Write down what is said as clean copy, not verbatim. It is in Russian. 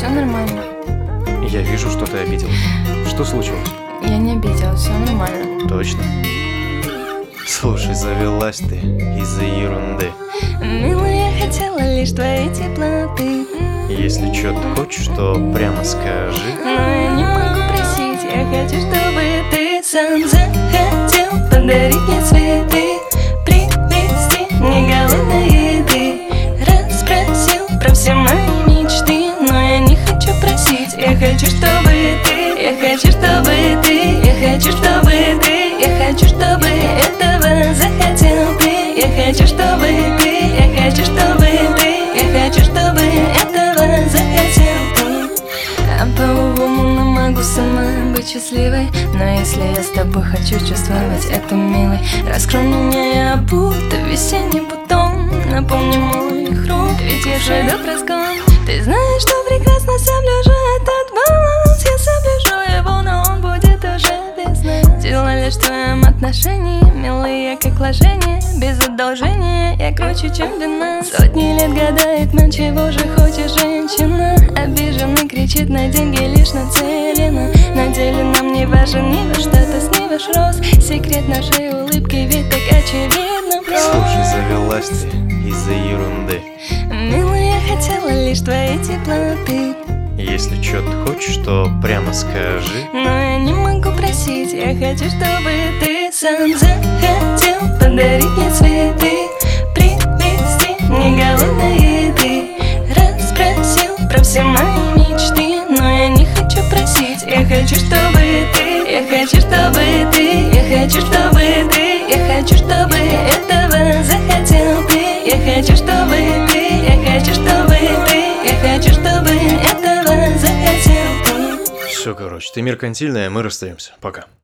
все нормально. Я вижу, что ты обиделась. Что случилось? Я не обиделась, все нормально. Точно? Слушай, завелась ты из-за ерунды. Милая, я хотела лишь твоей теплоты. Если что-то хочешь, то прямо скажи. Но я не могу просить, я хочу, чтобы ты сам захотел подарить мне цветы, привезти мне голодной еды, расспросил про все мои мечты. Но я не хочу просить, я хочу, чтобы ты, я хочу, чтобы ты, я хочу, чтобы ты, я хочу, чтобы этого захотел ты, я хочу, чтобы ты, я хочу, чтобы ты, я хочу, чтобы этого захотел ты. А по-уму могу сама быть счастливой, но если я с тобой хочу чувствовать это милой, раскрой меня, я будто весенний бутон, наполни моих рук, ведь я шагов разгон. Ты знаешь, что прекрасно соблюжу этот баланс, я соблюжу его, но он будет уже без нас. Дело лишь в твоем отношении, милые, как вложение, без одолжения, я круче, чем длина. Сотни лет гадает man, чего же хочет женщина, обиженно кричит на деньги, лишь нацелена. На деле нам не важен ни ваш статус, ни ваш рост, секрет нашей улыбки ведь так очевидно прост. Слушай, завелась ты из-за ерунды. Милая, я хотела лишь твоей теплоты. Если что-то хочешь, то прямо скажи. Но я не могу просить, я хочу, чтобы ты сам захотел подарить мне цветы, привезти мне голодной еды, расспросил про все мои мечты. Но я не хочу просить, я хочу, чтобы ты, я хочу, чтобы ты, я хочу, чтобы ты, я хочу, чтобы этого захотел ты, я хочу, чтобы ты, я хочу, чтобы ты, я хочу, чтобы этого захотел ты. Все, короче, ты меркантильная, мы расстаемся. Пока.